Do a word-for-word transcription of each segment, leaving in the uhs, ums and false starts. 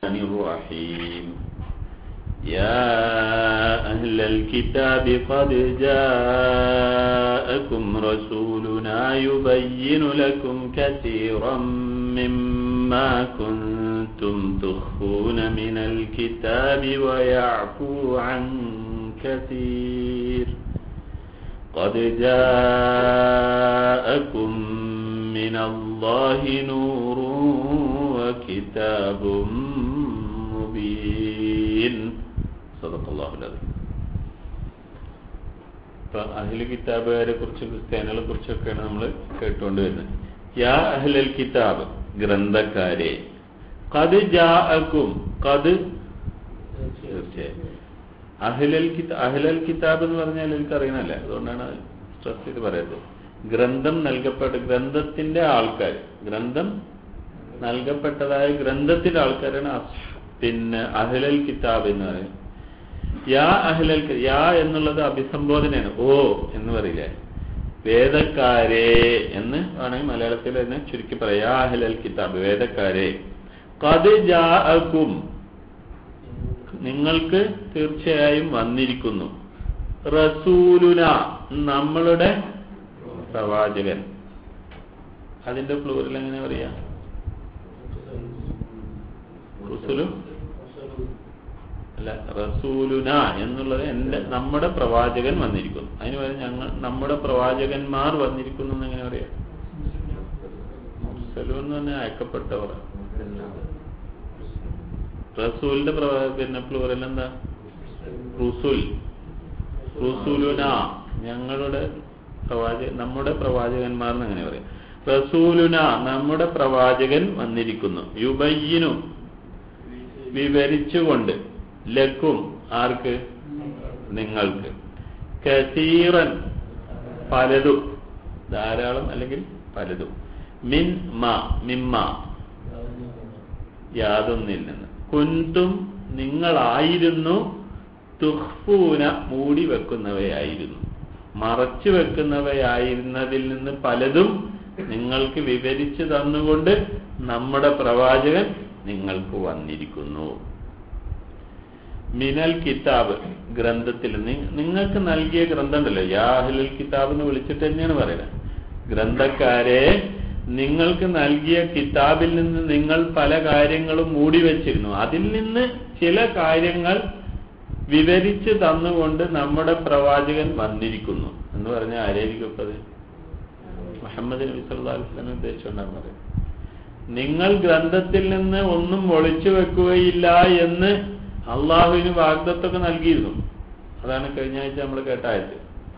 الرحيم يا أهل الكتاب قد جاءكم رسولنا يبين لكم كثيرا مما كنتم تخفون من الكتاب ويعفو عن كثير قد جاءكم من الله نور وكتاب مبين صدق الله العظيم. ഇപ്പൊ അഹ്ലു കിതാബുകാരെ കുറിച്ച് ക്രിസ്ത്യാനികളെ കുറിച്ചൊക്കെയാണ് നമ്മൾ കേട്ടുകൊണ്ട് വരുന്നത്. യാ അഹ്ലൽ കിതാബ്, ഗ്രന്ഥക്കാരെ, ഖദ് ജാഅകും, ഖദ് തീർച്ചയായും. അഹ്ലൽ കിതാബ് അഹ്ലൽ കിതാബ് എന്ന് പറഞ്ഞാൽ എനിക്ക് അറിയണമല്ല, അതുകൊണ്ടാണ് സ്ട്രെസ് ചെയ്ത് പറയുന്നത്. ഗ്രന്ഥം നൽകപ്പെട്ട ഗ്രന്ഥത്തിന്റെ ആൾക്കാർ, ഗ്രന്ഥം നൽകപ്പെട്ടതായ ഗ്രന്ഥത്തിന്റെ ആൾക്കാരാണ് പിന്നെ അഹ്ലൽ കിതാബ് എന്ന് പറയുന്നത്. യാ അഹ്ലൽ, യാ എന്നുള്ളത് അഭിസംബോധനയാണ്. ഓ എന്ന് പറയില്ലേ, വേദക്കാരെ എന്ന് വേണമെങ്കിൽ മലയാളത്തിൽ തന്നെ ചുരുക്കി പറയാം. യാ അഹ്ലൽ കിതാബ്, വേദക്കാരെ, ഖദ് ജാഅകും, നിങ്ങൾക്ക് തീർച്ചയായും വന്നിരിക്കുന്നു, റസൂലുന, നമ്മളുടെ പ്രവാചകൻ. അതിന്റെ പ്ലൂറൽ എങ്ങനെ പറയാ? റസൂലു അല്ല, റസൂലുന എന്നുള്ളത് എന്റെ നമ്മുടെ പ്രവാചകൻ വന്നിരിക്കുന്നു. അതിന് പകരം ഞങ്ങൾ നമ്മുടെ പ്രവാചകന്മാർ വന്നിരിക്കുന്നു എന്ന് എങ്ങനെ പറയാം? മുർസലു എന്ന് പറഞ്ഞാൽ അയക്കപ്പെട്ടവർ. റസൂലിന്റെ പിന്നെ പ്ലൂറൽ എന്താ? റുസുൽ. റുസുലുന, ഞങ്ങളുടെ പ്രവാചക നമ്മുടെ പ്രവാചകന്മാർ എന്ന് എങ്ങനെ പറയാം? റസൂലുന, നമ്മുടെ പ്രവാചകൻ വന്നിരിക്കുന്നു, യുബയ്യിനു, വിവരിച്ചുകൊണ്ട്, ലക്കും, ആർക്ക്? നിങ്ങൾക്ക്, കസീറൻ, പലതും, ധാരാളം അല്ലെങ്കിൽ പലതും, മിൻ മാ, മിമ്മ, യാതൊന്നിൽ നിന്ന്, കുന്തും, നിങ്ങളായിരുന്നു, തുഖ്ഫൂന, മൂടി വെക്കുന്നവയായിരുന്നു, മറച്ചു വെക്കുന്നവയായിരുന്നതിൽ നിന്ന് പലതും നിങ്ങൾക്ക് വിവരിച്ചു തന്നുകൊണ്ട് നമ്മുടെ പ്രവാചകൻ നിങ്ങൾക്ക് വന്നിരിക്കുന്നു. മിനൽ കിതാബ്, ഗ്രന്ഥത്തിൽ, നിങ്ങൾക്ക് നൽകിയ ഗ്രന്ഥം ഉണ്ടല്ലോ, യാ അഹ്ലൽ കിതാബ് എന്ന് വിളിച്ചിട്ട് തന്നെയാണ് പറയുന്നത്. ഗ്രന്ഥക്കാരെ, നിങ്ങൾക്ക് നൽകിയ കിതാബിൽ നിന്ന് നിങ്ങൾ പല കാര്യങ്ങളും മൂടി വെച്ചിരുന്നു, അതിൽ നിന്ന് ചില കാര്യങ്ങൾ വിവരിച്ചു തന്നുകൊണ്ട് നമ്മുടെ പ്രവാചകൻ വന്നിരിക്കുന്നു എന്ന് പറഞ്ഞാൽ ആരായിരിക്കും ഇപ്പത്? മുഹമ്മദ് നബി സല്ലല്ലാഹു അലൈഹി വസല്ലം ഉദ്ദേശിച്ചുകൊണ്ടാണ് പറയുന്നത്. നിങ്ങൾ ഗ്രന്ഥത്തിൽ നിന്ന് ഒന്നും ഒളിച്ചു വെക്കുകയില്ല എന്ന് അള്ളാഹുവിന് വാഗ്ദത്തൊക്കെ നൽകിയിരുന്നു. അതാണ് കഴിഞ്ഞ ആഴ്ച നമ്മൾ കേട്ട ആയത്.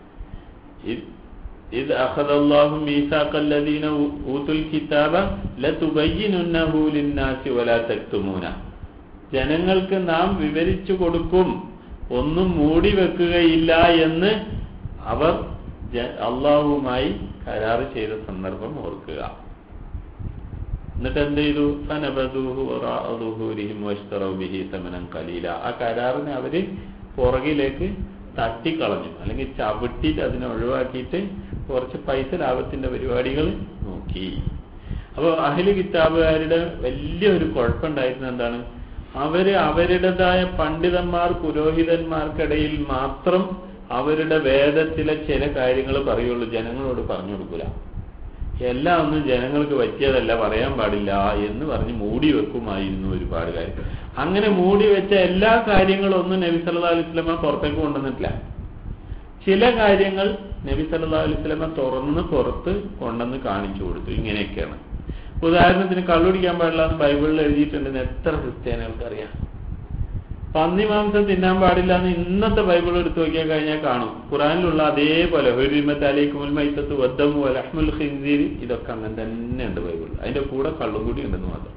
ഇദ് അഖദല്ലാഹു മീസാഖല്ലദീന ഊതുൽ കിതാബ ലതുബയ്യിനുന്നഹു ലിന്നാസി വലാ തക്തുമൂന, ജനങ്ങൾക്ക് നാം വിവരിച്ചു കൊടുക്കും, ഒന്നും മൂടി വെക്കുകയില്ല എന്ന് അവർ അള്ളാഹുവുമായി കരാറ് ചെയ്ത സന്ദർഭം ഓർക്കുക. എന്നിട്ട് എന്ത് ചെയ്തു? ഫനബദൂഹു വറാഅ ദുഹൂരിഹിം വശ്തറൗ ബിഹി തമനൻ ഖലീല, ആ കരാറിനെ അവര് പുറകിലേക്ക് തട്ടിക്കളഞ്ഞു, അല്ലെങ്കിൽ ചവിട്ടിയിട്ട് അതിനെ ഒഴിവാക്കിയിട്ട് കുറച്ച് പൈസ ലാഭത്തിന്റെ പരിപാടികൾ നോക്കി. അപ്പോൾ അഹ്ലു കിതാബുകാരുടെ വലിയൊരു കുഴപ്പമുണ്ടായിരുന്നത് എന്താണ്? അവര് അവരുടേതായ പണ്ഡിതന്മാർ, പുരോഹിതന്മാർക്കിടയിൽ മാത്രം അവരുടെ വേദത്തിലെ ചില കാര്യങ്ങൾ പറയുള്ളൂ, ജനങ്ങളോട് പറഞ്ഞു കൊടുക്കൂല. എല്ലാം ഒന്നും ജനങ്ങൾക്ക് പറ്റിയതല്ല, പറയാൻ പാടില്ല എന്ന് പറഞ്ഞ് മൂടി വെക്കുമായിരുന്നു ഒരുപാട് കാര്യം. അങ്ങനെ മൂടി വെച്ച എല്ലാ കാര്യങ്ങളും ഒന്നും നബി സല്ലല്ലാഹു അലൈഹി വസല്ലമ പുറത്തേക്ക് കൊണ്ടുവന്നിട്ടില്ല. ചില കാര്യങ്ങൾ നബി സല്ലല്ലാഹു അലൈഹി വസല്ലമ തുറന്ന് പുറത്ത് കൊണ്ടുവന്ന് കാണിച്ചു കൊടുത്തു. ഇങ്ങനെയൊക്കെയാണ്. ഉദാഹരണത്തിന്, കള്ളുടിക്കാൻ പാടില്ല എന്ന് ബൈബിളിൽ എഴുതിയിട്ടുണ്ടെന്ന് എത്ര ക്രിസ്ത്യാനികൾക്ക് അറിയാം? പന്നി മാംസം തിന്നാൻ പാടില്ല എന്ന് ഇന്നത്തെ ബൈബിൾ എടുത്തു നോക്കിയാൽ കഴിഞ്ഞാൽ കാണും. ഖുറാനിലുള്ള അതേപോലെ ഹുരിമത്ത് അലൈക്കുമുൽ മൈത്തത്തു വദ്ദമു വലഹ്മുൽ ഖിൻസീർ, ഇതൊക്കെ അങ്ങനെ തന്നെ ഉണ്ട് ബൈബിളിൽ. അതിന്റെ കൂടെ കള്ളും കൂടി ഉണ്ടെന്ന് മാത്രം.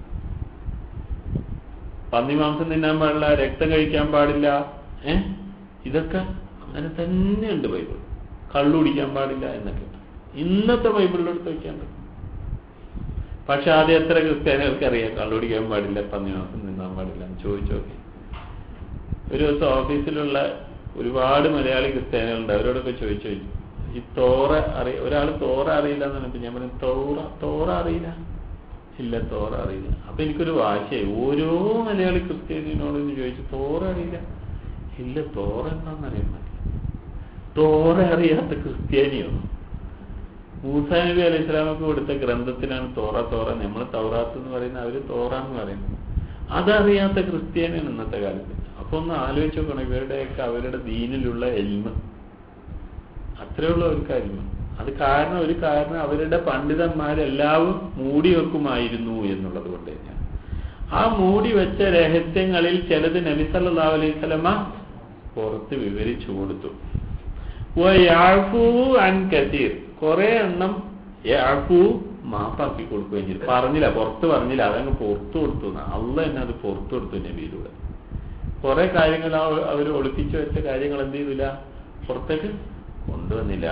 പന്നി മാംസം തിന്നാൻ പാടില്ല, രക്തം കഴിക്കാൻ പാടില്ല, ഏഹ് ഇതൊക്കെ അങ്ങനെ തന്നെയുണ്ട് ബൈബിൾ. കള്ളു കുടിക്കാൻ പാടില്ല എന്നൊക്കെ ഇന്നത്തെ ബൈബിളിൽ എടുത്ത് വയ്ക്കാണ്ട്. പക്ഷെ അത് എത്ര ക്രിസ്ത്യാനികൾക്ക് അറിയാം കള്ളു കുടിക്കാൻ പാടില്ല, പന്നി മാംസം തിന്നാൻ പാടില്ല എന്ന് ചോദിച്ചു നോക്കി. ഒരു ദിവസം ഓഫീസിലുള്ള ഒരുപാട് മലയാളി ക്രിസ്ത്യാനികളുണ്ട്, അവരോടൊക്കെ ചോദിച്ചു ചോദിച്ചു ഈ തോറ അറിയ ഒരാൾ തോറ അറിയില്ല എന്ന് പറഞ്ഞപ്പോൾ ഞാൻ പറഞ്ഞു തോറ തോറ അറിയില്ല ഇല്ല, തോറ അറിയില്ല. അപ്പൊ എനിക്കൊരു വാശയായി. ഓരോ മലയാളി ക്രിസ്ത്യാനിനോട് ചോദിച്ചു, തോറ അറിയില്ല? ഇല്ല, തോറ എന്താണെന്നറിയാൻ പറ്റില്ല. തോറ അറിയാത്ത ക്രിസ്ത്യാനിയോ? മൂസാ നബി അലൈഹി സ്വലാമൊക്കെ കൊടുത്ത ഗ്രന്ഥത്തിനാണ് തോറ. തോറ നമ്മൾ തൗറാത്ത് എന്ന് പറയുന്നത്, അവര് തോറ എന്ന് പറയുന്നത്. അതറിയാത്ത ക്രിസ്ത്യാനിയാണ് ഇന്നത്തെ കാലത്ത്. അപ്പൊ ഒന്ന് ആലോചിച്ച് നോക്കണം, ഇവരുടെയൊക്കെ അവരുടെ ദീനിലുള്ള എൽമ. അത്രയുള്ള ഒരു കാര്യം. അത് കാരണം ഒരു കാരണം അവരുടെ പണ്ഡിതന്മാരെല്ലാവരും മൂടി വെക്കുമായിരുന്നു എന്നുള്ളത് കൊണ്ട് തന്നെയാണ്. ആ മൂടി വെച്ച രഹസ്യങ്ങളിൽ ചിലത് നബി സല്ലല്ലാഹു അലൈഹി വസല്ലമ പുറത്ത് വിവരിച്ചു കൊടുത്തു. കുറെ എണ്ണം യാഫു മാപ്പാക്കി കൊടുക്കുകയും ചെയ്തു. പറഞ്ഞില്ല, പുറത്ത് പറഞ്ഞില്ല, അതങ്ങ് പുറത്തു കൊടുത്തു. അള്ളാഹ് തന്നെ അത് പുറത്തു കൊടുത്തു നബിയിലൂടെ. കുറെ കാര്യങ്ങൾ അവർ ഒളിപ്പിച്ചു വെച്ച കാര്യങ്ങൾ എന്ത് ചെയ്തില്ല, പുറത്തേക്ക് കൊണ്ടുവന്നില്ല.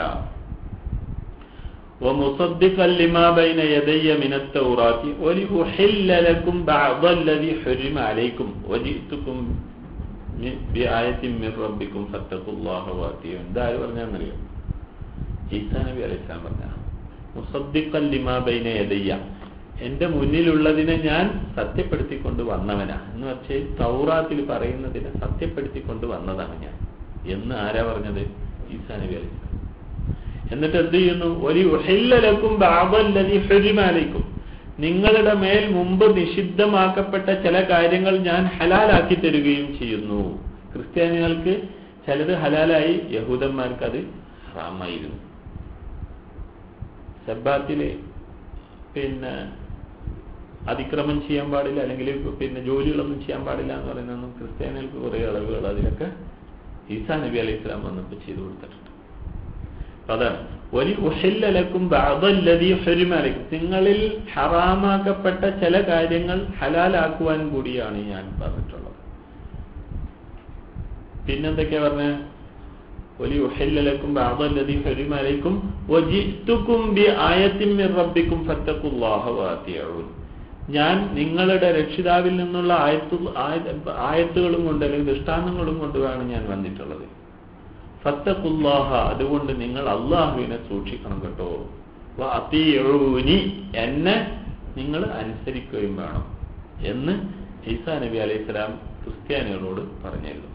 ومصدقا لما بين يدي من التوراة ولأحل لكم بعض الذي حرم عليكم وجئتكم بآية من ربكم فاتقوا الله وأطيعون. ഇതാര് പറഞ്ഞാന്നറിയോ? ഈസാ നബി അലൈഹിസ്സലാം പറഞ്ഞ. മുസദ്ദിഖൻ ലിമാ ബൈന യദയ്യ, എന്റെ മുന്നിലുള്ളതിനെ ഞാൻ സത്യപ്പെടുത്തിക്കൊണ്ട് വന്നവനാ എന്ന് വെച്ചാൽ തൗറാത്തിൽ പറയുന്നതിനെ സത്യപ്പെടുത്തിക്കൊണ്ട് വന്നതാണ് ഞാൻ എന്ന് ആരാ പറഞ്ഞത്? ഈസാ നബി അലൈഹിസ്സലാം. എന്നിട്ട് എന്ത് ചെയ്യുന്നു? ഒരു ഉഹില്ലലക്കും ബഅദല്ലദീ ഹുരിമ അലൈക്കും, നിങ്ങളുടെ മേൽ മുമ്പ് നിഷിദ്ധമാക്കപ്പെട്ട ചില കാര്യങ്ങൾ ഞാൻ ഹലാലാക്കി തരുകയും ചെയ്യുന്നു. ക്രിസ്ത്യാനികൾക്ക് ചിലത് ഹലാലായി, യഹൂദന്മാർക്ക് അത് ഹറാമായിരുന്നു. സബ്ബാത്തില് പിന്നെ അതിക്രമം ചെയ്യാൻ പാടില്ല, അല്ലെങ്കിൽ പിന്നെ ജോലികളൊന്നും ചെയ്യാൻ പാടില്ല എന്ന് പറയുന്നതൊന്നും ക്രിസ്ത്യാനികൾക്ക് കുറെ അളവുകൾ അതിലൊക്കെ ഈസാ നബി അലൈഹി സ്വലാം വന്നപ്പോൾ ചെയ്തു കൊടുത്തിട്ടുണ്ട്. അതാണ് വലി ഉഹില്ലലക്കും ബഅദല്ലദീ ഹുരിമ അലൈക്കും, നിങ്ങളിൽ ഹറാമാക്കപ്പെട്ട ചില കാര്യങ്ങൾ ഹലാലാക്കുവാൻ കൂടിയാണ് ഞാൻ പറഞ്ഞിട്ടുള്ളത്. പിന്നെന്തൊക്കെയാ പറഞ്ഞ? വലി ഉഹില്ലലക്കും ബഅദല്ലദീ ഹുരിമ അലൈക്കും വജിഅ്തുകും ബിആയത്തിൻ മിർ റബ്ബിക്കും ഫത്തഖുല്ലാഹ വഅതിഊൻ, ഞാൻ നിങ്ങളുടെ രക്ഷിതാവിൽ നിന്നുള്ള ആയത്തു ആയത്തുകളും കൊണ്ട് അല്ലെങ്കിൽ ദൃഷ്ടാന്തങ്ങളും കൊണ്ടുമാണ് ഞാൻ വന്നിട്ടുള്ളത്. ഫത്തഖുല്ലാഹ, അതുകൊണ്ട് നിങ്ങൾ അള്ളാഹുവിനെ സൂക്ഷിക്കണം കേട്ടോ. വഅതിഊനി, എന്നെ നിങ്ങൾ അനുസരിക്കുകയും വേണം എന്ന് ഈസാ നബി അലൈഹി സ്വലാം ക്രിസ്ത്യാനികളോട് പറഞ്ഞിരുന്നു.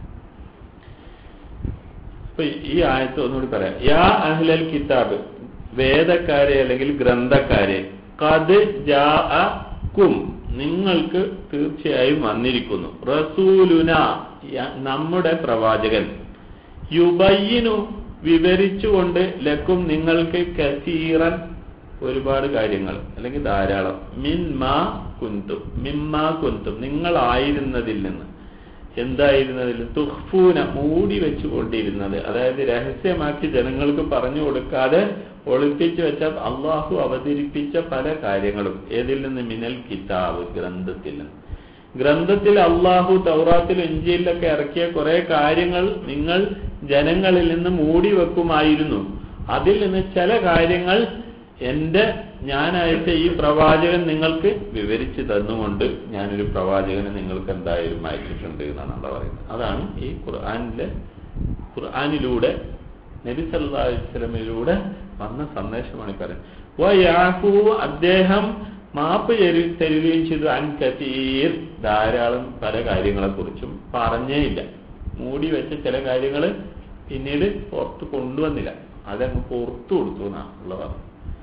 അപ്പൊ ഈ ആയത്ത് ഒന്നുകൂടി പറയാം. യാ അഹ്ലൽ കിതാബ്, വേദക്കാരെ അല്ലെങ്കിൽ ഗ്രന്ഥക്കാരെ, ഖദ് ജാഅകും, നിങ്ങൾക്ക് തീർച്ചയായും വന്നിരിക്കുന്നു, റസൂലുന, നമ്മുടെ പ്രവാചകൻ, യുബയ്യിനു, വിവരിച്ചുകൊണ്ട്, ലക്കും, നിങ്ങൾക്ക്, കസീറൻ, ഒരുപാട് കാര്യങ്ങൾ അല്ലെങ്കിൽ ധാരാളം, മിൻമാ കുന്തും, മിമ്മാ കുന്തും, നിങ്ങളായിരുന്നതിൽ നിന്ന്. എന്തായിരുന്നതിൽ? തുഖ്ഫൂന, മൂടി വെച്ചുകൊണ്ടിരുന്നത്, അതായത് രഹസ്യമാക്കി ജനങ്ങൾക്ക് പറഞ്ഞു കൊടുക്കാതെ ഒളിപ്പിച്ചു വെച്ച അള്ളാഹു അവതരിപ്പിച്ച പല കാര്യങ്ങളും. ഏതിൽ നിന്ന്? മിനൽ കിതാബ്, ഗ്രന്ഥത്തിൽ നിന്ന്. ഗ്രന്ഥത്തിൽ അള്ളാഹു തൗറാത്തിൽ ഇഞ്ചീലിലൊക്കെ ഇറക്കിയ കുറെ കാര്യങ്ങൾ നിങ്ങൾ ജനങ്ങളിൽ നിന്ന് മൂടി വെക്കുമായിരുന്നു. അതിൽ നിന്ന് ചില കാര്യങ്ങൾ എന്റെ ഞാനയച്ച ഈ പ്രവാചകൻ നിങ്ങൾക്ക് വിവരിച്ചു തന്നുകൊണ്ട് ഞാനൊരു പ്രവാചകനെ നിങ്ങൾക്ക് എന്തായാലും അയച്ചിട്ടുണ്ട് എന്നാണ് അവിടെ പറയുന്നത്. അതാണ് ഈ ഖുർആനിലെ ഖുർആനിലൂടെ നബി സല്ലല്ലാഹു അലൈഹി വസല്ലമയിലൂടെ വന്ന സന്ദേശമാണ് പറയുന്നത്. വയഅഫു, അദ്ദേഹം മാപ്പ് തരുകയും ചെയ്തു, അൻ കസീർ, ധാരാളം പല കാര്യങ്ങളെക്കുറിച്ചും പറഞ്ഞേ ഇല്ല. മൂടി വെച്ച ചില കാര്യങ്ങൾ പിന്നീട് പുറത്ത് കൊണ്ടുവന്നില്ല, അതങ്ങ് പുറത്തു കൊടുത്തു എന്നാണ് ഉള്ളത്.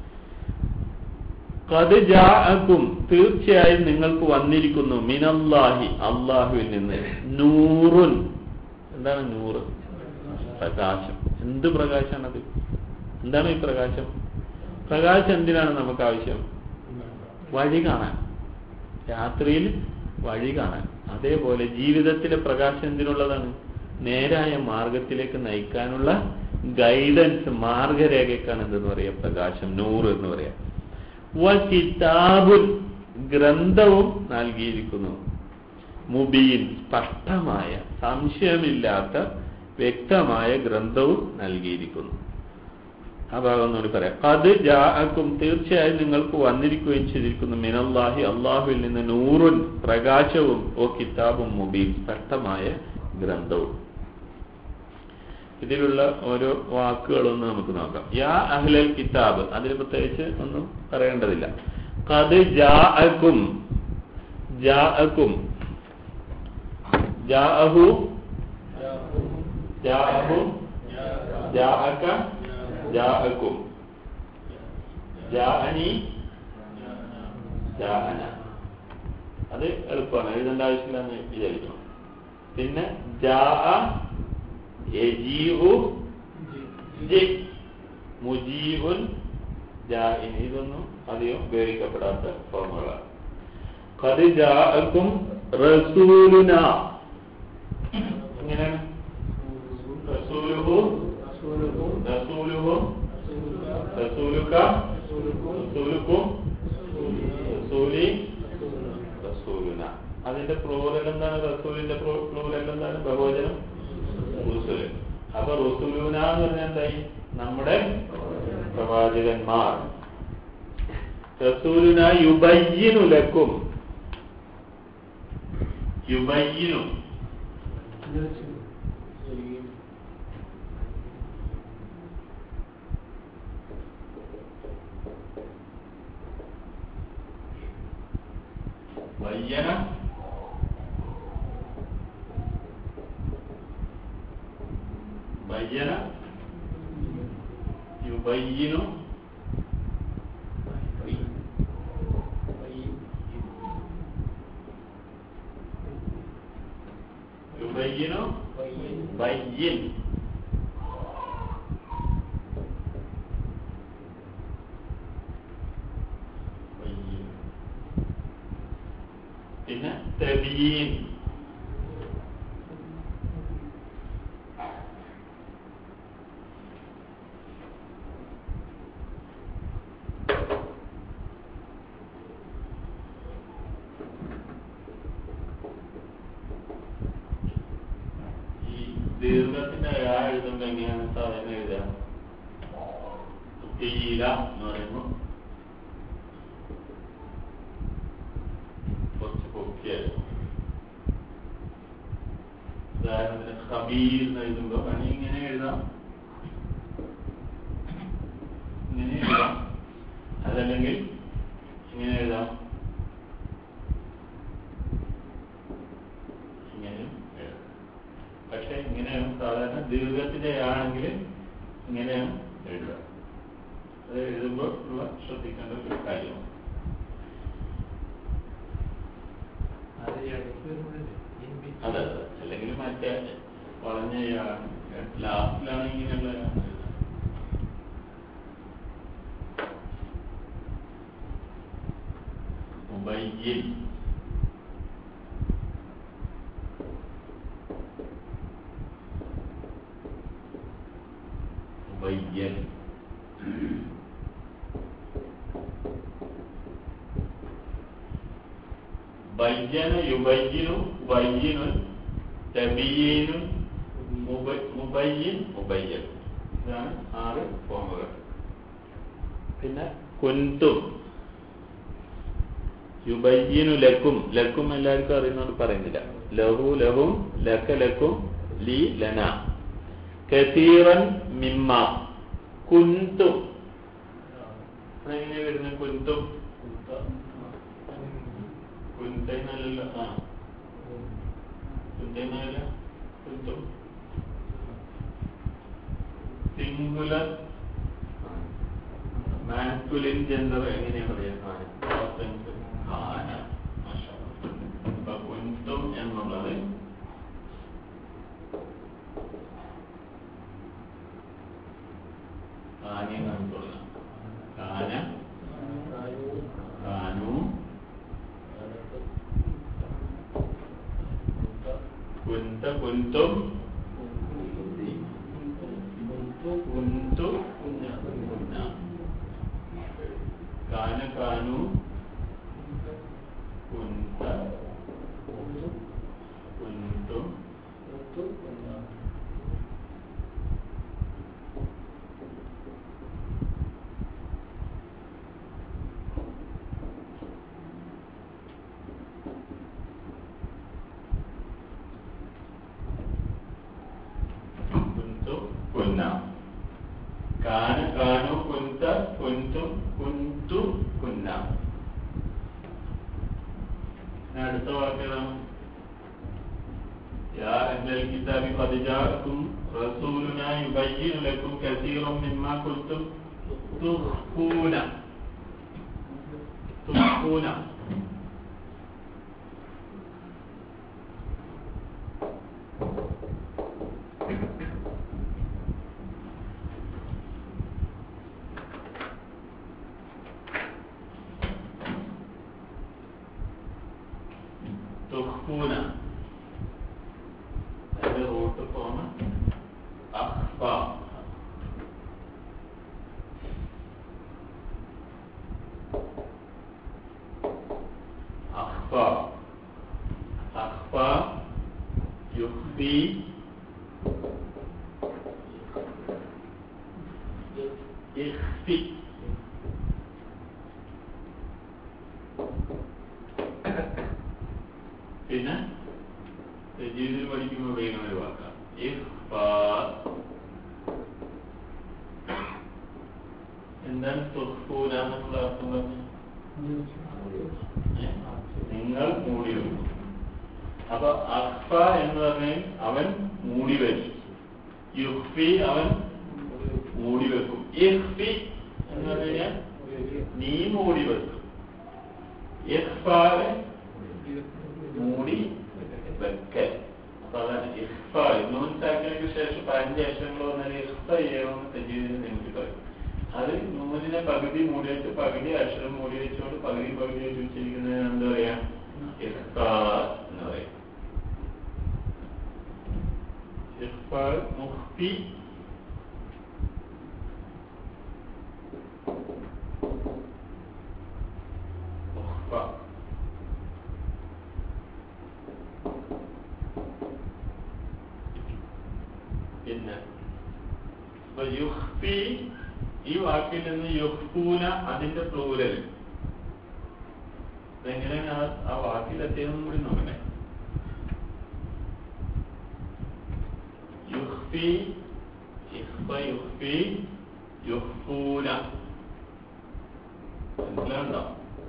ഖദ് ജാഅകും, തീർച്ചയായും നിങ്ങൾക്ക് വന്നിരിക്കുന്നു, മിനല്ലാഹി, അള്ളാഹുവിൽ നിന്ന്, നൂറുൻ, എന്താണ് നൂറ്? പ്രകാശം. എന്ത് പ്രകാശമാണത്? എന്താണ് ഈ പ്രകാശം? പ്രകാശം എന്തിനാണ് നമുക്ക് ആവശ്യം? വഴി കാണാൻ, രാത്രിയിൽ വഴി കാണാൻ. അതേപോലെ ജീവിതത്തിലെ പ്രകാശം എന്തിനുള്ളതാണ്? നേരായ മാർഗത്തിലേക്ക് നയിക്കാനുള്ള ഗൈഡൻസ്, മാർഗരേഖയ്ക്കാണ് എന്തെന്ന് പറയാ പ്രകാശം, നൂറ് എന്ന് പറയാം. വ കിതാബുൻ, ഗ്രന്ഥവും നൽകിയിരിക്കുന്നു, മുബീൻ, സ്പഷ്ടമായ, സംശയമില്ലാത്ത വ്യക്തമായ ഗ്രന്ഥവും നൽകിയിരിക്കുന്നു. ആ ഭാഗം ഒന്നുകൂടി പറയാം. ഖദ് ജാഅകും, തീർച്ചയായും നിങ്ങൾക്ക് വന്നിരിക്കുകയും ചെയ്തിരിക്കുന്നു, മിനല്ലാഹി, അള്ളാഹുവിൽ നിന്ന്, നൂറുൻ, പ്രകാശവും, ഓ കിതാബും മുബീൻ, സ്പഷ്ടമായ ഗ്രന്ഥവും. ഇതിലുള്ള ഓരോ വാക്കുകളൊന്ന് നമുക്ക് നോക്കാം. യാ അഹ്ലൽ കിതാബ്, അതിൽ പ്രത്യേകിച്ച് ഒന്നും പറയേണ്ടതില്ല. ഖദ് ജാഅകും ജാഅകും ജാഅഹു ജാഅഹു ജാഅക ജാഅകും ജാഅനി ജാഅന. അത് എളുപ്പമാണ്, എഴുതേണ്ട ആവശ്യമില്ലെന്ന് വിചാരിക്കണം. പിന്നെ ജാഅ യജീഉ ജി മുജീഉൻ ജാഇൻ. ഇതൊന്നും അധികം ഉപയോഗിക്കപ്പെടാത്ത ഫോമുകളാണ്. ഖദ് ജാഅകും റസൂലുനാ. എങ്ങനെയാണ്? റസൂലുഹു റസൂലുഹു റസൂലുക റസൂലുക്കും റസൂലി റസൂലുന. അതിന്റെ പ്ലൂറൽ എന്താണ്? റസൂലിന്റെ പ്ലൂറൽ എന്താണ്? ബഹുവചനം റുസുൽ. അപ്പൊ റുസുലുന എന്ന് പറഞ്ഞാൽ എന്തായി? നമ്മുടെ പ്രവാചകന്മാർ. റസൂലുന യുബയ്യിനു ലക്കും. യുബയ്യിനു ബയ്യന ബയ്യന യുബയ്യിനു യുബയ്യിനു ബയ്യിൻ. പിന്നെ തബീൻ. ഈ ദീർഘത്തിന്റെ ആ എഴുതുമ്പോ എങ്ങനെയാണ് സാധാരണ എഴുതുക? തീല എന്ന് പറയുമ്പോ കുറച്ച് പൊക്കിയായിരുന്നു. ഉദാഹരണത്തിന് ഖബീർ എന്ന് എഴുതുമ്പോ വേണമെങ്കിൽ ഇങ്ങനെ എഴുതാം, ഇങ്ങനെ എഴുതാം. അതല്ലെങ്കിൽ ഇങ്ങനെ എഴുതാം, ഇങ്ങനെയും എഴുതാം. പക്ഷെ ഇങ്ങനെയാണ് സാധാരണ ദീർഘത്തിന്റെ ആണെങ്കിൽ ഇങ്ങനെയാണ് എഴുതുക. അത് എഴുതുമ്പോൾ ഉള്ള ശ്രദ്ധിക്കേണ്ട ഒരു കാര്യമാണ്. അതെ അതെ. അല്ലെങ്കിൽ മറ്റേ വളഞ്ഞ ലാസ്റ്റിലാണ് ഇങ്ങനെയുള്ള മുബയ്യിൻ. മുബയ്യൻ. ബയ്യന യുബയ്യിനു ബയ്യിനുൻ തബീനുൻ മുബയ്യിൻ മുബയ്യൻ. ഇതാണ് ആറ് ഫോമുകൾ. പിന്നെ കുന്തും യുബയ്യിനു ലക്കും. ലക്കും എല്ലാവർക്കും അറിയുന്നോണ്ട് പറയുന്നില്ല. ലഹു ലഹും ലക ലക്കും ലി ലന. കസീറൻ മിമ്മ. കുന്തും അതെങ്ങനെ വരുന്നത്? കുന്തും കുന്തല്ല. ആ കുന്തല്ല കുന്തും സിംഗുലർ മാസ്കുലിൻ ജെൻഡർ എങ്ങനെയാ പറയാ? അപ്പൊ കുന്തും എന്നുള്ളത് കാനെ കാണിച്ചുള്ള കാന കാനു കുന്ത കുന്തും കുന്തു കുന്ന കാന കാനു കുന്ത കുന്തും കുന്ന. കാന കാനു കുന്ത കുന്തും കുന്തു കുന്ന. അഹ്ലൽ കിതാബി ഖദ് ജാഅക്കും റസൂലുനാ യുബയ്യിനു ലക്കും കസീറൻ മിമ്മാ കുൻതും തുഖ്ഫൂന തുഖ്ഫൂന തുഖ്ഫൂന അതിന്റെ റൂട്ട് ഫോം അഖ്ഫ അഖ്ഫ അഖ്ഫ യുഖ്ഫി ഇഖ്ഫി പിന്നെ തജ്വീദിൽ പഠിക്കുമ്പോൾ ഉപയോഗിക്കുന്ന ഒരു വാക്കാണ് ഇഖ്ഫാ. എന്താണ് തുഖ്ഫൂന എന്നുള്ള അർത്ഥം പറഞ്ഞു? നിങ്ങൾ മൂടി വെക്കും. അപ്പൊ അഖ്ഫ എന്ന് പറഞ്ഞാൽ അവൻ മൂടി വെച്ചു, യുഖ്ഫി അവൻ മൂടി വെക്കും, ഇഖ്ഫി എന്ന് പറഞ്ഞു കഴിഞ്ഞാൽ നീ മൂടി വെക്കും, ഇഖ്ഫാ മൂടി വെക്കൽ. അപ്പൊ അതാണ് ഇഖ്ഫ. നൂൻ സാക്കിനു ശേഷം പതിനഞ്ച് അക്ഷരങ്ങൾ വന്നാൽ ഇഖ്ഫ ചെയ്യണമെന്ന് തജ്വീദിൽ നിങ്ങൾക്ക് പറയും. അത് നൂനിനെ പകുതി മൂടി വെച്ച് പകുതി അക്ഷരം മൂടി വെച്ചുകൊണ്ട് പകുതി പകുതി വെച്ച് ഉച്ചരിക്കുന്നതിന് എന്താ പറയാ? ഇഖ്ഫ എന്ന് പറയും. ഇഖ്ഫ മുഖ്ഫി മുഖ്ഫ. പിന്നെ യുഖ്ഫി ഈ വാക്കിൽ നിന്ന് യുഖ്ഫൂന അതിന്റെ പ്ലൂരൽ എങ്ങനെയാണ് ആ വാക്കിലെത്തിയതെന്നും കൂടി നോക്കണേ. യുഖ്ഫി ഇഖ്ഫ യുഖ്ഫി യുഖ്ഫൂന മനസ്സിലാവുണ്ടോ?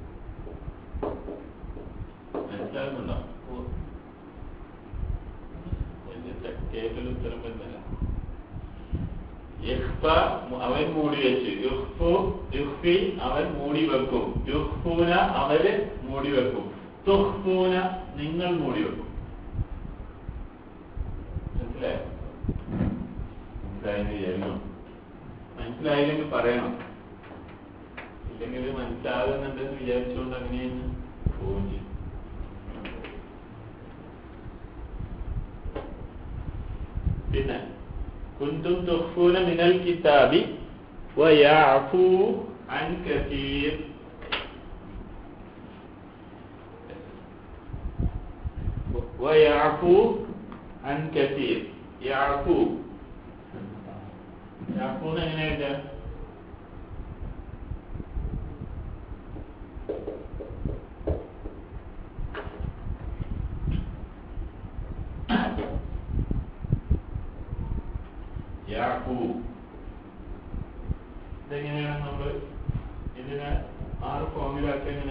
മനസ്സിലാകുന്നുണ്ടോ? കേൾക്കൽ ഉത്തരം വരുന്നില്ല. ഇഖ്ഫ അവൻ മൂടി വെച്ചു, യുഖ്ഫു യുഖ്ഫി അവൻ മൂടി വെക്കും, യുഖ്ഫൂന അവര് മൂടി വെക്കും, തുഖ്ഫൂന നിങ്ങൾ മൂടി വെക്കും. മനസ്സിലായോ? മനസ്സിലായെന്ന് വിചാരിക്കണം. മനസ്സിലായില്ലെങ്കിൽ പറയണം, ഇല്ലെങ്കിൽ മനസ്സിലാകുന്നുണ്ടെന്ന് വിചാരിച്ചുകൊണ്ട് അങ്ങനെയെന്ന് പോവുകയും ചെയ്യും. പിന്നെ കുന്തും തുഖ്ഫൂന മിനൽ കിതാബി വയഅഫൂ അൻ കസീർ. വയഅഫൂ അൻ കസീർ. യഅഫൂ യഅഫൂന എങ്ങനെ എഴുതാ? യാഫൂ. ഇതെങ്ങനെയാണ് നമ്മൾ ഇതിനെ ആറ് ഫോമിലാക്കി എങ്ങനെ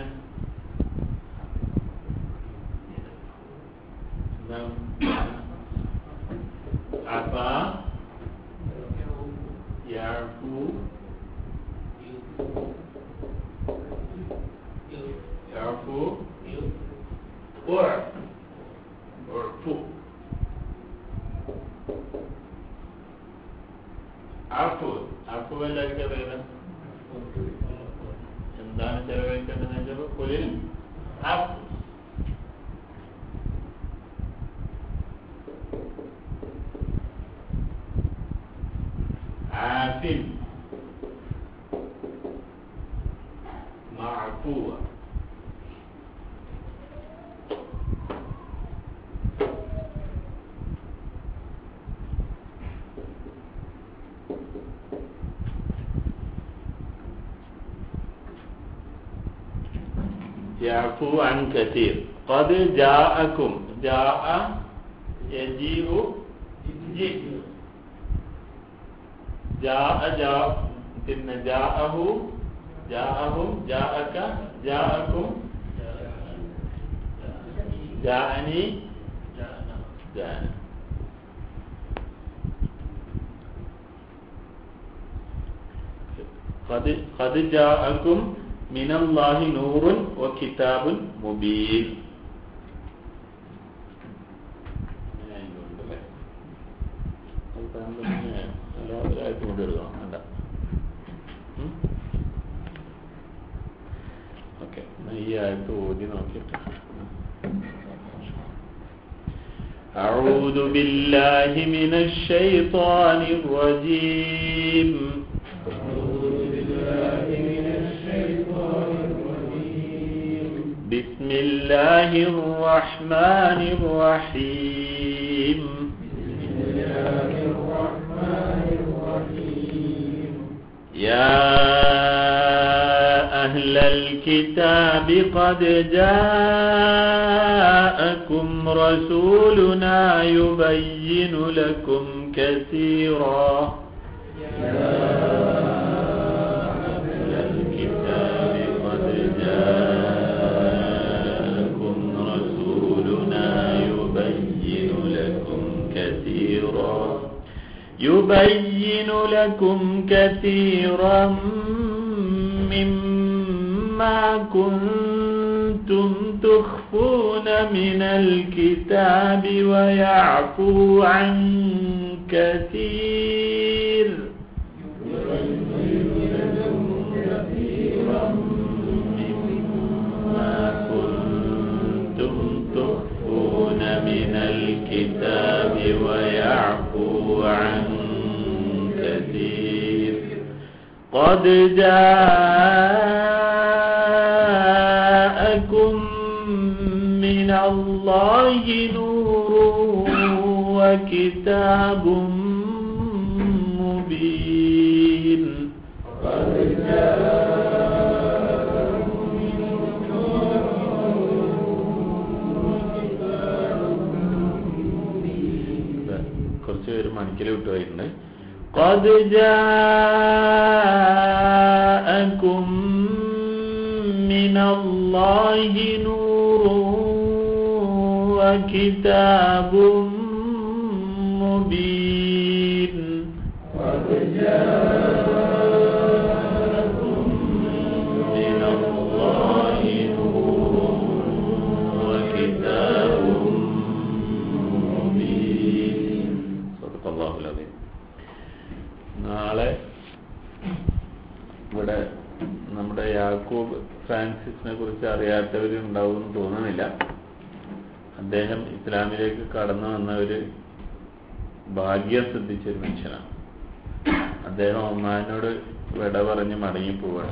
അഫാ യാഫൂ യാഫൂ ഉഅഫു. അഫു അഫു എല്ലാവർക്കും അറിയാം. എന്താണ് ചെലവഴിക്കേണ്ടതെന്ന് വെച്ചപ്പോൾ കുലിൽ അഫു. ആഫിൻ മഅഫൂവ. يعفو عن كثير. قد جاءكم جاء يجيء جئ جاء جاء إن جاءه جاءهم جاءك جاءكم جاءني جاءنا. ഖദ് ഖദ് ജാഅകും മിനല്ലാഹി നൂറുൻ വ കിതാബുൻ മുബീൻ. എല്ലാവരായിട്ട് കൊണ്ടെടുക്കണം വേണ്ട. ഓക്കെ, ഈ ആയത്ത് ഓതി നോക്കിയിട്ട് أعوذ بالله من الشيطان الرجيم بسم الله الرحمن الرحيم يا أهل الكتاب قد جاءكم رسولنا يبين لكم كثيرا يا أهل الكتاب قد جاءكم رسولنا يبين لكم كثيرا يبين لكم كثيرا مما كنتم تخفون من الكتاب ويعفو عن كثير مما كنتم تخفون من الكتاب ويعفو عن كثير قد جاءكم من الله نور وكتاب مبين قد جاءكم من الله وكتاب مبين. കുറച്ച് പേര് മണിക്കൽ വിട്ടുപോയിട്ടുണ്ട്. قد جاءكم من الله نور وكتاب مبين قد جاءكم من الله نور وكتاب مبين. صدق الله العظيم. നാളെ ഇവിടെ നമ്മുടെ യാക്കൂബ് ഫ്രാൻസിസിനെ കുറിച്ച് അറിയാത്തവരുണ്ടാവുമെന്ന് തോന്നുന്നില്ല. അദ്ദേഹം ഇസ്ലാമിലേക്ക് കടന്നു വന്ന ഒരു ഭാഗ്യം സിദ്ധിച്ചൊരു മനുഷ്യനാണ്. അദ്ദേഹം ഒമാനോട് വിട പറഞ്ഞ് മടങ്ങിപ്പോവാണ്.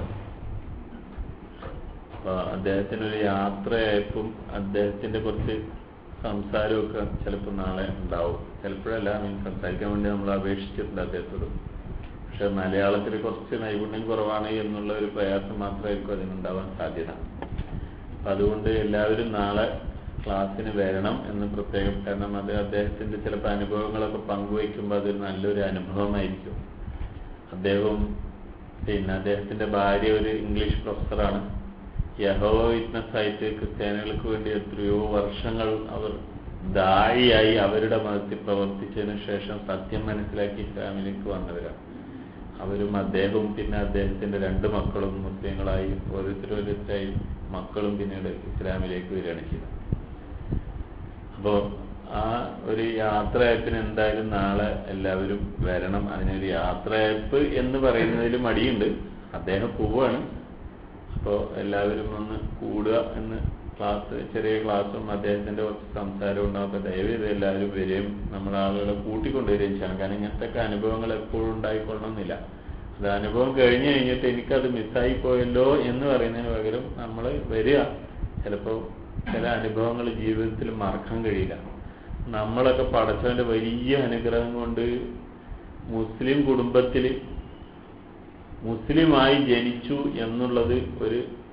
അപ്പൊ അദ്ദേഹത്തിനൊരു യാത്രയായപ്പം അദ്ദേഹത്തിന്റെ കുറച്ച് സംസാരമൊക്കെ ചിലപ്പോൾ നാളെ ഉണ്ടാവും. ചിലപ്പോഴല്ല, മീൻ സംസാരിക്കാൻ വേണ്ടി നമ്മൾ അപേക്ഷിച്ചിട്ടുണ്ട് അദ്ദേഹത്തോട്. പക്ഷെ മലയാളത്തിൽ കുറച്ച് നൈപുണ്യം കുറവാണ് എന്നുള്ള ഒരു പ്രയാസം മാത്രമായിരിക്കും അതിനുണ്ടാവാൻ സാധ്യത. അപ്പം അതുകൊണ്ട് എല്ലാവരും നാളെ ക്ലാസ്സിന് വരണം എന്ന് പ്രത്യേകം, കാരണം അത് അദ്ദേഹത്തിൻ്റെ ചിലപ്പോൾ അനുഭവങ്ങളൊക്കെ പങ്കുവയ്ക്കുമ്പോൾ അതൊരു നല്ലൊരു അനുഭവമായിരിക്കും. അദ്ദേഹവും പിന്നെ അദ്ദേഹത്തിൻ്റെ ഭാര്യ ഒരു ഇംഗ്ലീഷ് പ്രൊഫസറാണ്. യഹോവ വിറ്റ്നസ് ആയിട്ട് ക്രിസ്ത്യാനികൾക്ക് വേണ്ടി എത്രയോ വർഷങ്ങൾ അവർ ദാഴിയായി അവരുടെ മതത്തിൽ പ്രവർത്തിച്ചതിന് ശേഷം സത്യം മനസ്സിലാക്കി ഇസ്ലാമിലേക്ക് വന്നവരാണ്. അവരും അദ്ദേഹവും പിന്നെ അദ്ദേഹത്തിന്റെ രണ്ട് മക്കളും മുസ്ലിങ്ങളായി ഓരോരുത്തരോരോരുത്തരായി മക്കളും പിന്നീട് ഇസ്ലാമിലേക്ക് വരികയാണ് ചെയ്തത്. അപ്പോൾ ആ ഒരു യാത്രയപ്പിന് എന്തായാലും നാളെ എല്ലാവരും വരണം. അതിനൊരു യാത്രയപ്പ് എന്ന് പറയുന്നതിൽ മടിയുണ്ട്. അദ്ദേഹം പോവാണ്. അപ്പോൾ എല്ലാവരും ഒന്ന് കൂടുക എന്ന് ക്ലാസ്, ചെറിയ ക്ലാസ്സും അദ്ദേഹത്തിന്റെ കുറച്ച് സംസാരവും ഉണ്ടാവും. അപ്പോൾ ദയവേത് എല്ലാവരും വരികയും നമ്മളെ ആളുകളെ കൂട്ടിക്കൊണ്ടുവരികയും ചെയ്യണം. കാരണം ഇങ്ങനത്തെ അനുഭവങ്ങൾ എപ്പോഴും ഉണ്ടായിക്കൊള്ളണമെന്നില്ല. അത് അനുഭവം കഴിഞ്ഞു കഴിഞ്ഞിട്ട് എനിക്കത് മിസ്സായി പോയല്ലോ എന്ന് പറയുന്നതിന് പകരം നമ്മൾ വരിക. ചിലപ്പോൾ ചില അനുഭവങ്ങൾ ജീവിതത്തിൽ മറക്കാൻ കഴിയില്ല. നമ്മളൊക്കെ പടച്ചവന്റെ വലിയ അനുഗ്രഹം കൊണ്ട് മുസ്ലിം കുടുംബത്തിൽ മുസ്ലിമായി ജനിച്ചു എന്നുള്ളത് ഒരു